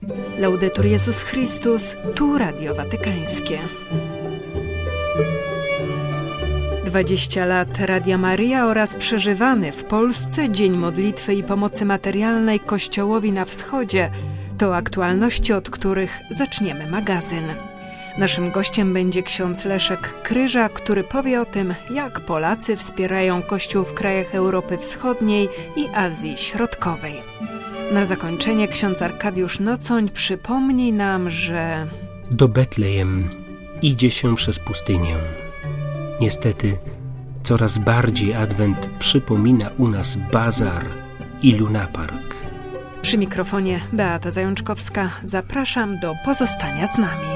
Laudetur Jezus Chrystus, tu Radio Watykańskie. 20 lat Radia Maryja oraz przeżywany w Polsce Dzień Modlitwy i Pomocy Materialnej Kościołowi na Wschodzie to aktualności, od których zaczniemy magazyn. Naszym gościem będzie ksiądz Leszek Kryża, który powie o tym, jak Polacy wspierają Kościół w krajach Europy Wschodniej i Azji Środkowej. Na zakończenie ksiądz Arkadiusz Nocoń przypomni nam, że do Betlejem idzie się przez pustynię. Niestety, coraz bardziej Adwent przypomina u nas bazar i lunapark. Przy mikrofonie Beata Zajączkowska. Zapraszam do pozostania z nami.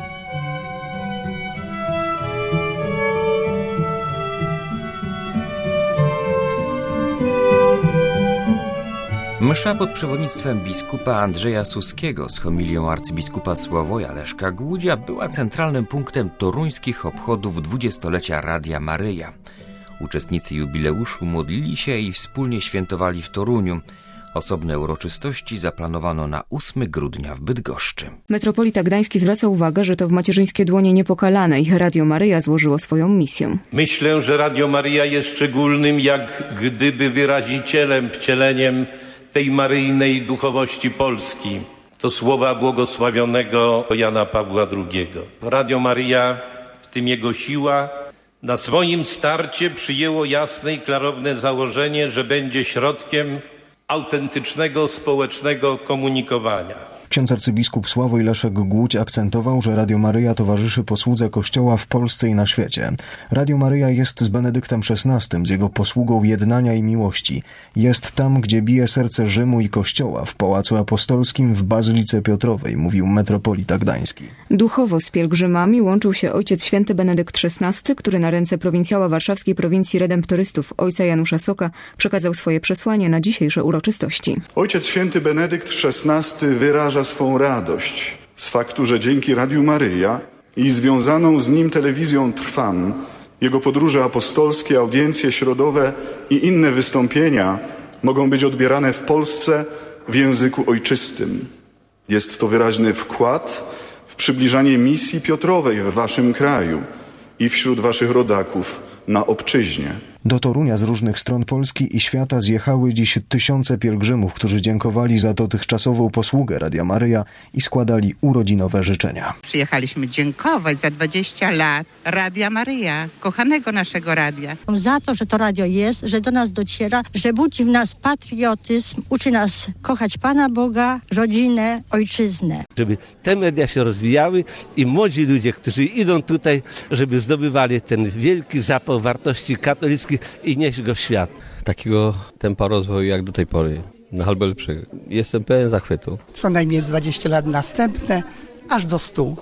Msza pod przewodnictwem biskupa Andrzeja Suskiego z homilią arcybiskupa Sławoja Leszka Głódzia była centralnym punktem toruńskich obchodów dwudziestolecia Radia Maryja. Uczestnicy jubileuszu modlili się i wspólnie świętowali w Toruniu. Osobne uroczystości zaplanowano na 8 grudnia w Bydgoszczy. Metropolita Gdański zwraca uwagę, że to w macierzyńskie dłonie niepokalanej Radio Maryja złożyło swoją misję. Myślę, że Radio Maryja jest szczególnym, jak gdyby wyrazicielem, wcieleniem tej maryjnej duchowości Polski. To słowa błogosławionego Jana Pawła II. Radio Maryja, w tym jego siła, na swoim starcie przyjęło jasne i klarowne założenie, że będzie środkiem autentycznego społecznego komunikowania. Ksiądz arcybiskup Sławoj Leszek Głódź akcentował, że Radio Maryja towarzyszy posłudze Kościoła w Polsce i na świecie. Radio Maryja jest z Benedyktem XVI, z jego posługą jednania i miłości. Jest tam, gdzie bije serce Rzymu i Kościoła, w Pałacu Apostolskim, w Bazylice Piotrowej, mówił metropolita gdański. Duchowo z pielgrzymami łączył się ojciec święty Benedykt XVI, który na ręce prowincjała warszawskiej prowincji redemptorystów ojca Janusza Soka przekazał swoje przesłanie na dzisiejsze uroczystości. Ojciec święty Benedykt XVI wyraża swą radość z faktu, że dzięki Radiu Maryja i związaną z nim telewizją Trwam, jego podróże apostolskie, audiencje środowe i inne wystąpienia mogą być odbierane w Polsce w języku ojczystym. Jest to wyraźny wkład w przybliżanie misji Piotrowej w waszym kraju i wśród waszych rodaków na obczyźnie. Do Torunia z różnych stron Polski i świata zjechały dziś tysiące pielgrzymów, którzy dziękowali za dotychczasową posługę Radia Maryja i składali urodzinowe życzenia. Przyjechaliśmy dziękować za 20 lat Radia Maryja, kochanego naszego radia. Za to, że to radio jest, że do nas dociera, że budzi w nas patriotyzm, uczy nas kochać Pana Boga, rodzinę, ojczyznę. Żeby te media się rozwijały i młodzi ludzie, którzy idą tutaj, żeby zdobywali ten wielki zapał wartości katolickich i nieść go w świat. Takiego tempa rozwoju jak do tej pory, na albo lepszego. Jestem pełen zachwytu. Co najmniej 20 lat następne, aż do 100,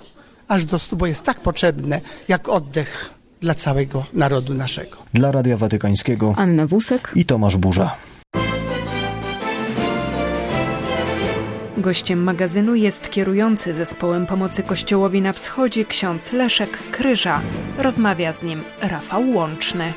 bo jest tak potrzebne jak oddech dla całego narodu naszego. Dla Radia Watykańskiego Anna Wusek i Tomasz Burza. Gościem magazynu jest kierujący zespołem pomocy Kościołowi na Wschodzie ksiądz Leszek Kryża. Rozmawia z nim Rafał Łączny.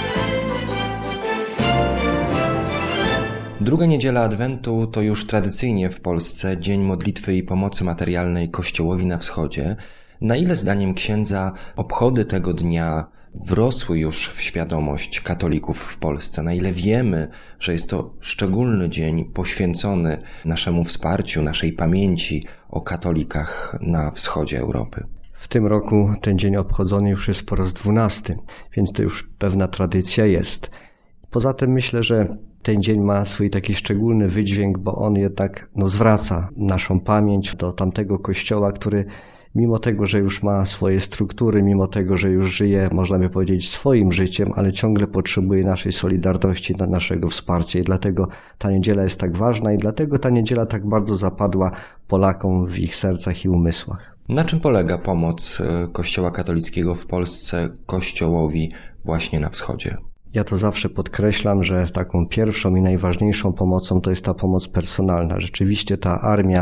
Druga niedziela Adwentu to już tradycyjnie w Polsce Dzień Modlitwy i Pomocy Materialnej Kościołowi na Wschodzie. Na ile zdaniem księdza obchody tego dnia wrosły już w świadomość katolików w Polsce? Na ile wiemy, że jest to szczególny dzień poświęcony naszemu wsparciu, naszej pamięci o katolikach na wschodzie Europy? W tym roku ten dzień obchodzony już jest po raz 12, więc to już pewna tradycja jest. Poza tym myślę, że ten dzień ma swój taki szczególny wydźwięk, bo on jednak zwraca naszą pamięć do tamtego kościoła, który mimo tego, że już ma swoje struktury, mimo tego, że już żyje, można by powiedzieć, swoim życiem, ale ciągle potrzebuje naszej solidarności, naszego wsparcia i dlatego ta niedziela jest tak ważna i dlatego ta niedziela tak bardzo zapadła Polakom w ich sercach i umysłach. Na czym polega pomoc Kościoła katolickiego w Polsce Kościołowi właśnie na wschodzie? Ja to zawsze podkreślam, że taką pierwszą i najważniejszą pomocą to jest ta pomoc personalna. Rzeczywiście ta armia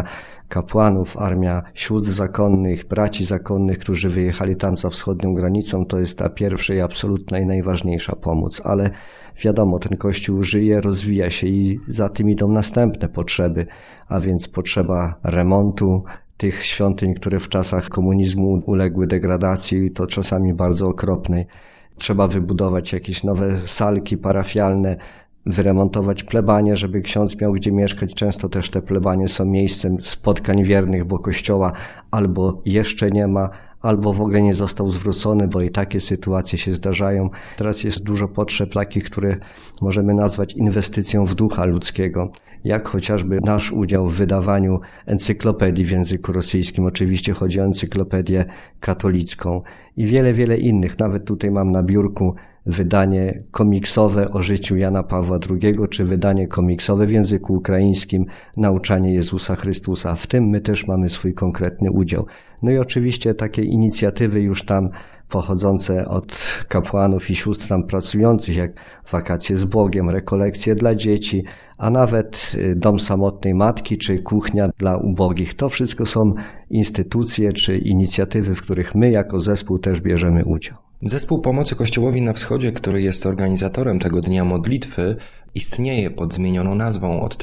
kapłanów, armia sióstr zakonnych, braci zakonnych, którzy wyjechali tam za wschodnią granicą. To jest ta pierwsza i absolutna i najważniejsza pomoc. Ale wiadomo, ten Kościół żyje, rozwija się i za tym idą następne potrzeby, a więc potrzeba remontu tych świątyń, które w czasach komunizmu uległy degradacji, to czasami bardzo okropnej. Trzeba wybudować jakieś nowe salki parafialne, wyremontować plebanie, żeby ksiądz miał gdzie mieszkać. Często też te plebanie są miejscem spotkań wiernych, bo kościoła albo jeszcze nie ma, albo w ogóle nie został zwrócony, bo i takie sytuacje się zdarzają. Teraz jest dużo potrzeb takich, które możemy nazwać inwestycją w ducha ludzkiego, jak chociażby nasz udział w wydawaniu encyklopedii w języku rosyjskim. Oczywiście chodzi o encyklopedię katolicką i wiele innych. Nawet tutaj mam na biurku wydanie komiksowe o życiu Jana Pawła II, czy wydanie komiksowe w języku ukraińskim, nauczanie Jezusa Chrystusa. W tym my też mamy swój konkretny udział. No i oczywiście takie inicjatywy już tam pochodzące od kapłanów i sióstr tam pracujących, jak wakacje z Bogiem, rekolekcje dla dzieci, a nawet dom samotnej matki, czy kuchnia dla ubogich. To wszystko są instytucje czy inicjatywy, w których my jako zespół też bierzemy udział. Zespół Pomocy Kościołowi na Wschodzie, który jest organizatorem tego Dnia Modlitwy, istnieje pod zmienioną nazwą od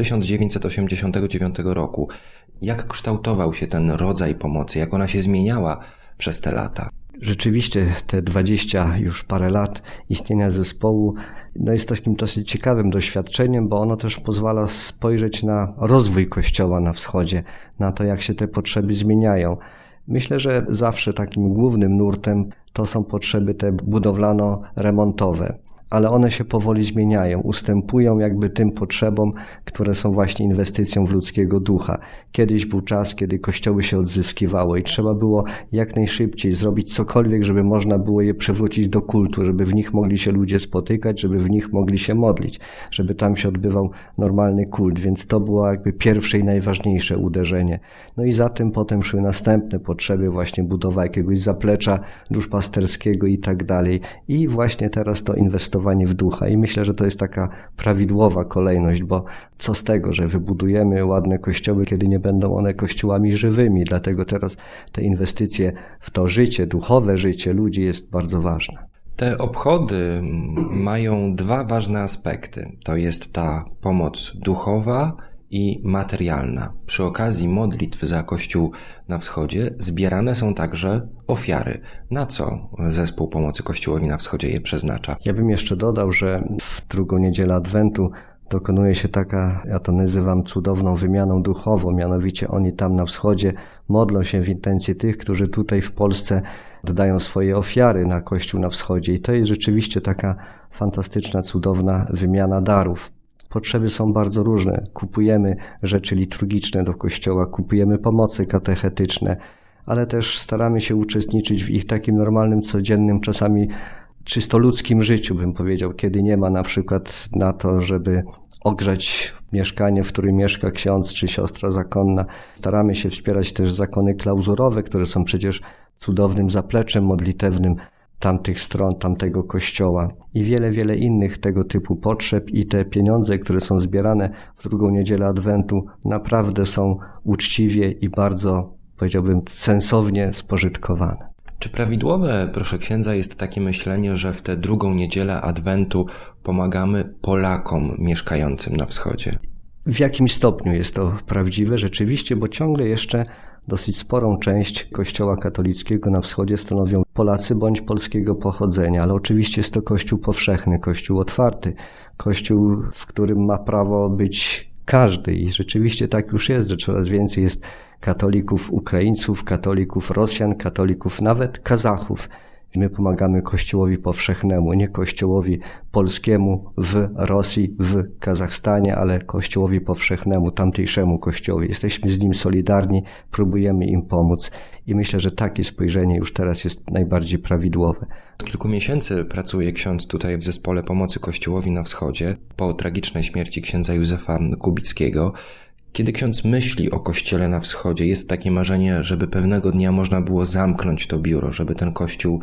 1989 roku. Jak kształtował się ten rodzaj pomocy? Jak ona się zmieniała przez te lata? Rzeczywiście te 20 już parę lat istnienia zespołu jest takim dosyć ciekawym doświadczeniem, bo ono też pozwala spojrzeć na rozwój Kościoła na Wschodzie, na to, jak się te potrzeby zmieniają. Myślę, że zawsze takim głównym nurtem to są potrzeby te budowlano-remontowe, ale one się powoli zmieniają, ustępują jakby tym potrzebom, które są właśnie inwestycją w ludzkiego ducha. Kiedyś był czas, kiedy kościoły się odzyskiwało i trzeba było jak najszybciej zrobić cokolwiek, żeby można było je przywrócić do kultu, żeby w nich mogli się ludzie spotykać, żeby w nich mogli się modlić, żeby tam się odbywał normalny kult, więc to było jakby pierwsze i najważniejsze uderzenie. No i za tym potem szły następne potrzeby, właśnie budowa jakiegoś zaplecza duszpasterskiego i tak dalej. I właśnie teraz to inwestowanie w ducha i myślę, że to jest taka prawidłowa kolejność, bo co z tego, że wybudujemy ładne kościoły, kiedy nie będą one kościołami żywymi, dlatego teraz te inwestycje w to życie, duchowe życie ludzi jest bardzo ważne. Te obchody mają dwa ważne aspekty. To jest ta pomoc duchowa i materialna. Przy okazji modlitw za Kościół na Wschodzie zbierane są także ofiary. Na co Zespół Pomocy Kościołowi na Wschodzie je przeznacza? Ja bym jeszcze dodał, że w drugą niedzielę Adwentu dokonuje się taka, ja to nazywam cudowną wymianą duchową, mianowicie oni tam na wschodzie modlą się w intencji tych, którzy tutaj w Polsce oddają swoje ofiary na Kościół na wschodzie i to jest rzeczywiście taka fantastyczna, cudowna wymiana darów. Potrzeby są bardzo różne. Kupujemy rzeczy liturgiczne do kościoła, kupujemy pomocy katechetyczne, ale też staramy się uczestniczyć w ich takim normalnym, codziennym, czasami czysto ludzkim życiu, bym powiedział, kiedy nie ma na przykład na to, żeby ogrzać mieszkanie, w którym mieszka ksiądz czy siostra zakonna. Staramy się wspierać też zakony klauzurowe, które są przecież cudownym zapleczem modlitewnym tamtych stron, tamtego kościoła i wiele innych tego typu potrzeb i te pieniądze, które są zbierane w drugą niedzielę Adwentu naprawdę są uczciwie i bardzo, powiedziałbym, sensownie spożytkowane. Czy prawidłowe, proszę księdza, jest takie myślenie, że w tę drugą niedzielę Adwentu pomagamy Polakom mieszkającym na wschodzie? W jakimś stopniu jest to prawdziwe rzeczywiście, bo ciągle jeszcze dosyć sporą część Kościoła katolickiego na wschodzie stanowią Polacy bądź polskiego pochodzenia, ale oczywiście jest to Kościół powszechny, Kościół otwarty, Kościół, w którym ma prawo być każdy i rzeczywiście tak już jest, że coraz więcej jest katolików Ukraińców, katolików Rosjan, katolików nawet Kazachów. My pomagamy Kościołowi powszechnemu, nie Kościołowi polskiemu w Rosji, w Kazachstanie, ale Kościołowi powszechnemu, tamtejszemu Kościołowi. Jesteśmy z nim solidarni, próbujemy im pomóc i myślę, że takie spojrzenie już teraz jest najbardziej prawidłowe. Od kilku miesięcy pracuje ksiądz tutaj w Zespole Pomocy Kościołowi na Wschodzie po tragicznej śmierci księdza Józefa Kubickiego. Kiedy ksiądz myśli o Kościele na Wschodzie, jest takie marzenie, żeby pewnego dnia można było zamknąć to biuro, żeby ten Kościół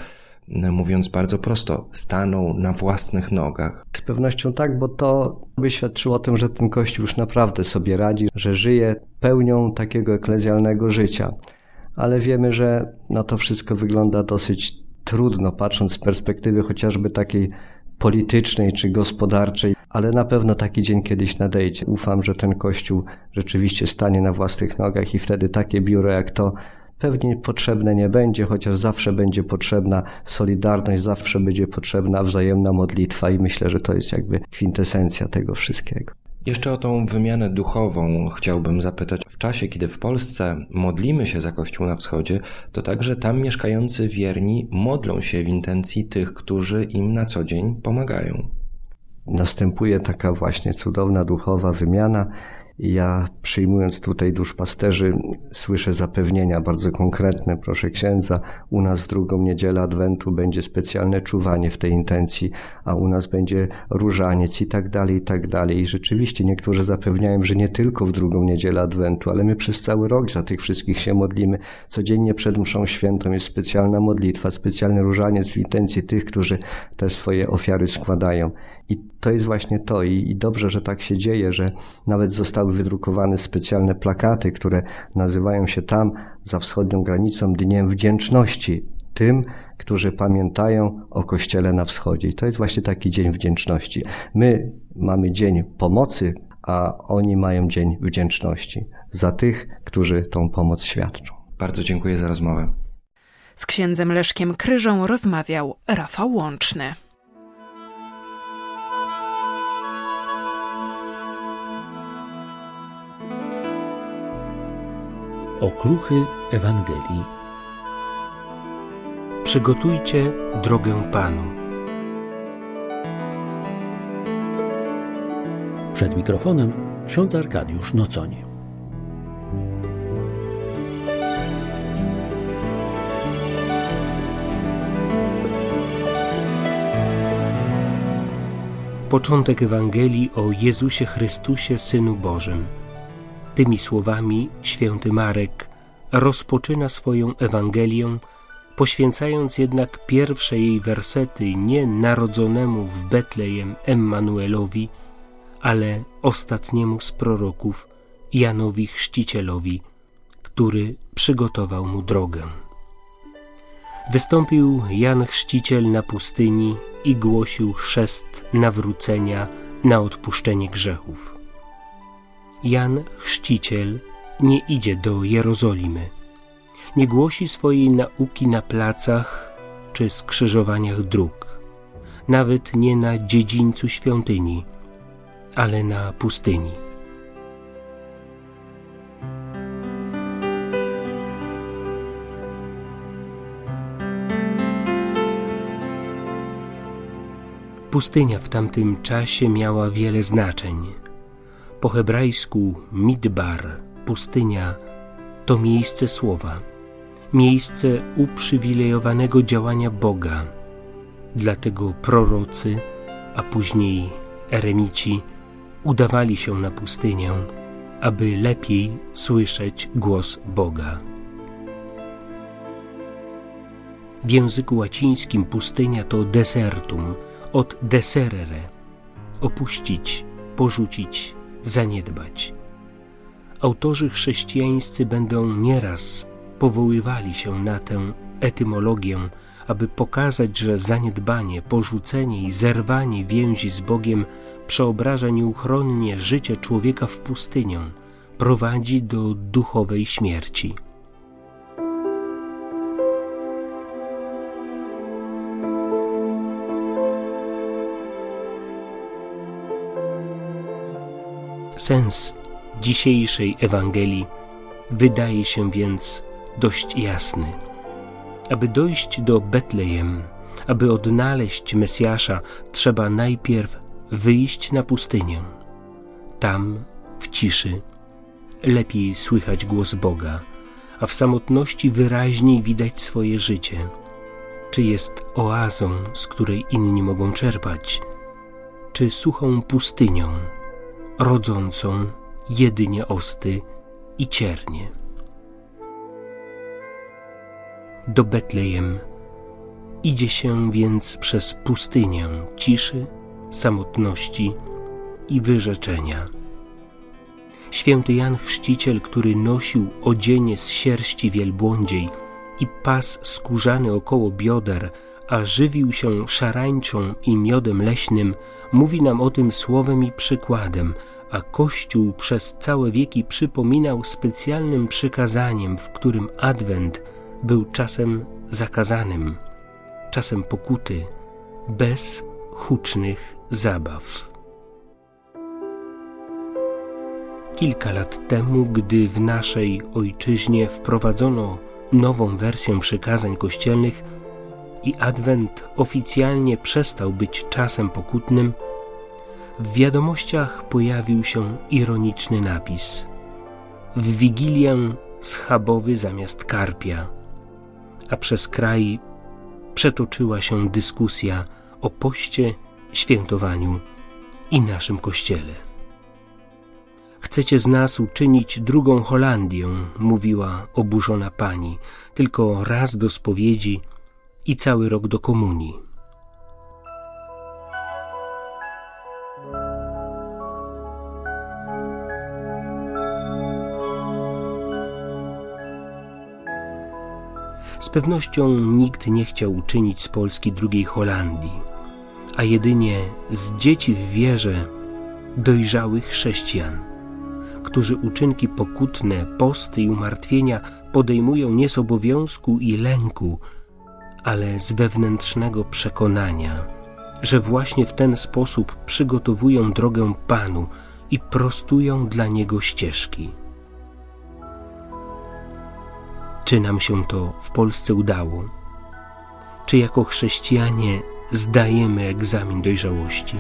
mówiąc bardzo prosto, staną na własnych nogach? Z pewnością tak, bo to by świadczyło o tym, że ten Kościół już naprawdę sobie radzi, że żyje pełnią takiego eklezjalnego życia. Ale wiemy, że to wszystko wygląda dosyć trudno, patrząc z perspektywy chociażby takiej politycznej czy gospodarczej, ale na pewno taki dzień kiedyś nadejdzie. Ufam, że ten Kościół rzeczywiście stanie na własnych nogach i wtedy takie biuro jak to pewnie potrzebne nie będzie, chociaż zawsze będzie potrzebna solidarność, zawsze będzie potrzebna wzajemna modlitwa i myślę, że to jest jakby kwintesencja tego wszystkiego. Jeszcze o tą wymianę duchową chciałbym zapytać. W czasie, kiedy w Polsce modlimy się za Kościół na wschodzie, to także tam mieszkający wierni modlą się w intencji tych, którzy im na co dzień pomagają. Następuje taka właśnie cudowna duchowa wymiana. Ja przyjmując tutaj duszpasterzy słyszę zapewnienia bardzo konkretne. Proszę księdza, u nas w drugą niedzielę Adwentu będzie specjalne czuwanie w tej intencji, a u nas będzie różaniec i tak dalej, i tak dalej. I rzeczywiście niektórzy zapewniają, że nie tylko w drugą niedzielę Adwentu, ale my przez cały rok za tych wszystkich się modlimy. Codziennie przed mszą świętą jest specjalna modlitwa, specjalny różaniec w intencji tych, którzy te swoje ofiary składają. I to jest właśnie to. I dobrze, że tak się dzieje, że nawet zostały wydrukowane specjalne plakaty, które nazywają się tam, za wschodnią granicą, Dniem Wdzięczności tym, którzy pamiętają o Kościele na wschodzie. I to jest właśnie taki Dzień Wdzięczności. My mamy Dzień Pomocy, a oni mają Dzień Wdzięczności za tych, którzy tą pomoc świadczą. Bardzo dziękuję za rozmowę. Z księdzem Leszkiem Kryżą rozmawiał Rafał Łączny. Okruchy Ewangelii. Przygotujcie drogę Panu. Przed mikrofonem ksiądz Arkadiusz Nocoń. Początek Ewangelii o Jezusie Chrystusie, Synu Bożym. Tymi słowami święty Marek rozpoczyna swoją Ewangelię, poświęcając jednak pierwsze jej wersety nie narodzonemu w Betlejem Emmanuelowi, ale ostatniemu z proroków, Janowi Chrzcicielowi, który przygotował mu drogę. Wystąpił Jan Chrzciciel na pustyni i głosił chrzest nawrócenia na odpuszczenie grzechów. Jan Chrzciciel nie idzie do Jerozolimy, nie głosi swojej nauki na placach czy skrzyżowaniach dróg, nawet nie na dziedzińcu świątyni, ale na pustyni. Pustynia w tamtym czasie miała wiele znaczeń. Po hebrajsku midbar, pustynia, to miejsce słowa, miejsce uprzywilejowanego działania Boga. Dlatego prorocy, a później eremici udawali się na pustynię, aby lepiej słyszeć głos Boga. W języku łacińskim pustynia to desertum, od deserere, opuścić, porzucić, zaniedbać. Autorzy chrześcijańscy będą nieraz powoływali się na tę etymologię, aby pokazać, że zaniedbanie, porzucenie i zerwanie więzi z Bogiem przeobraża nieuchronnie życie człowieka w pustynię, prowadzi do duchowej śmierci. Sens dzisiejszej Ewangelii wydaje się więc dość jasny. Aby dojść do Betlejem, aby odnaleźć Mesjasza, trzeba najpierw wyjść na pustynię. Tam, w ciszy, lepiej słychać głos Boga, a w samotności wyraźniej widać swoje życie. Czy jest oazą, z której inni mogą czerpać, czy suchą pustynią, rodzącą jedynie osty i ciernie. Do Betlejem Idzie się więc przez pustynię ciszy, samotności i wyrzeczenia. Święty Jan Chrzciciel, który nosił odzienie z sierści wielbłądziej i pas skórzany około bioder, a żywił się szarańczą i miodem leśnym, mówi nam o tym słowem i przykładem, a Kościół przez całe wieki przypominał specjalnym przykazaniem, w którym Adwent był czasem zakazanym, czasem pokuty, bez hucznych zabaw. Kilka lat temu, gdy w naszej ojczyźnie wprowadzono nową wersję przykazań kościelnych i Adwent oficjalnie przestał być czasem pokutnym, w wiadomościach pojawił się ironiczny napis: w Wigilię schabowy zamiast karpia, a przez kraj przetoczyła się dyskusja o poście, świętowaniu i naszym Kościele. Chcecie z nas uczynić drugą Holandię, mówiła oburzona pani, tylko raz do spowiedzi i cały rok do komunii. Z pewnością nikt nie chciał uczynić z Polski drugiej Holandii, a jedynie z dzieci w wierze dojrzałych chrześcijan, którzy uczynki pokutne, posty i umartwienia podejmują nie z obowiązku i lęku, ale z wewnętrznego przekonania, że właśnie w ten sposób przygotowują drogę Panu i prostują dla Niego ścieżki. Czy nam się to w Polsce udało? Czy jako chrześcijanie zdajemy egzamin dojrzałości?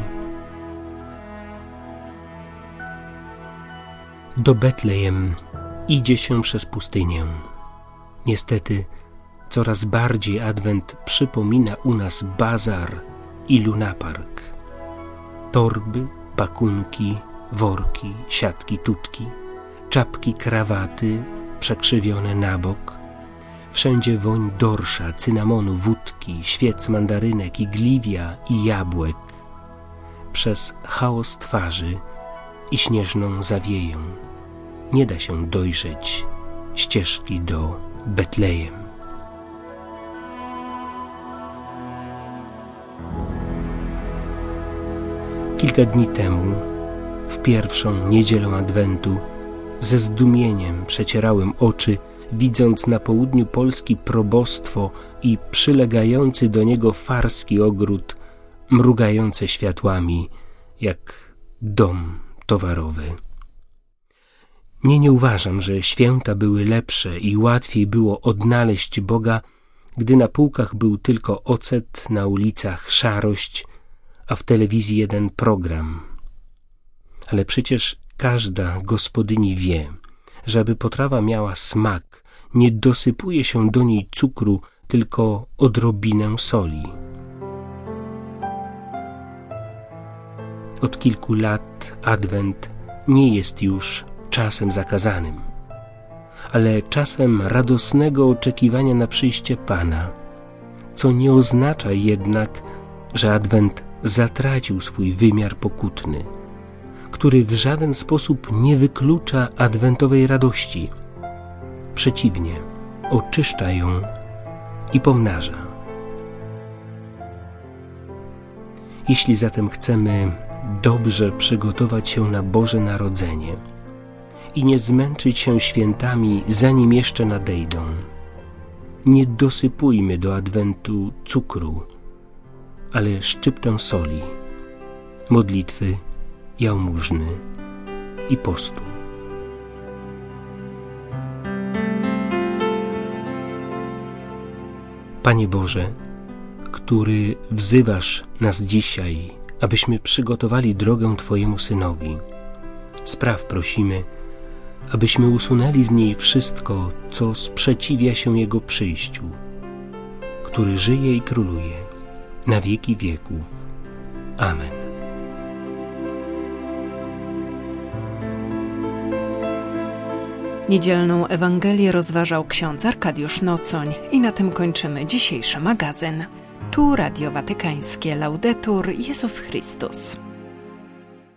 Do Betlejem idzie się przez pustynię. Niestety coraz bardziej Adwent przypomina u nas bazar i lunapark. Torby, pakunki, worki, siatki, tutki, czapki, krawaty przekrzywione na bok. Wszędzie woń dorsza, cynamonu, wódki, świec, mandarynek, igliwia i jabłek. Przez chaos twarzy i śnieżną zawieją nie da się dojrzeć ścieżki do Betlejem. Kilka dni temu, w pierwszą niedzielę Adwentu, ze zdumieniem przecierałem oczy, widząc na południu Polski probostwo i przylegający do niego farski ogród, mrugające światłami, jak dom towarowy. Nie uważam, że święta były lepsze i łatwiej było odnaleźć Boga, gdy na półkach był tylko ocet, na ulicach szarość, a w telewizji jeden program. Ale przecież każda gospodyni wie, że aby potrawa miała smak, nie dosypuje się do niej cukru, tylko odrobinę soli. Od kilku lat Adwent nie jest już czasem zakazanym, ale czasem radosnego oczekiwania na przyjście Pana, co nie oznacza jednak, że Adwent zatracił swój wymiar pokutny, który w żaden sposób nie wyklucza adwentowej radości. Przeciwnie, oczyszcza ją i pomnaża. Jeśli zatem chcemy dobrze przygotować się na Boże Narodzenie i nie zmęczyć się świętami, zanim jeszcze nadejdą, nie dosypujmy do Adwentu cukru, ale szczyptę soli, modlitwy, jałmużny i postu. Panie Boże, który wzywasz nas dzisiaj, abyśmy przygotowali drogę Twojemu Synowi, spraw, prosimy, abyśmy usunęli z niej wszystko, co sprzeciwia się Jego przyjściu, który żyje i króluje na wieki wieków. Amen. Niedzielną Ewangelię rozważał ksiądz Arkadiusz Nocoń i na tym kończymy dzisiejszy magazyn. Tu Radio Watykańskie. Laudetur Jezus Chrystus.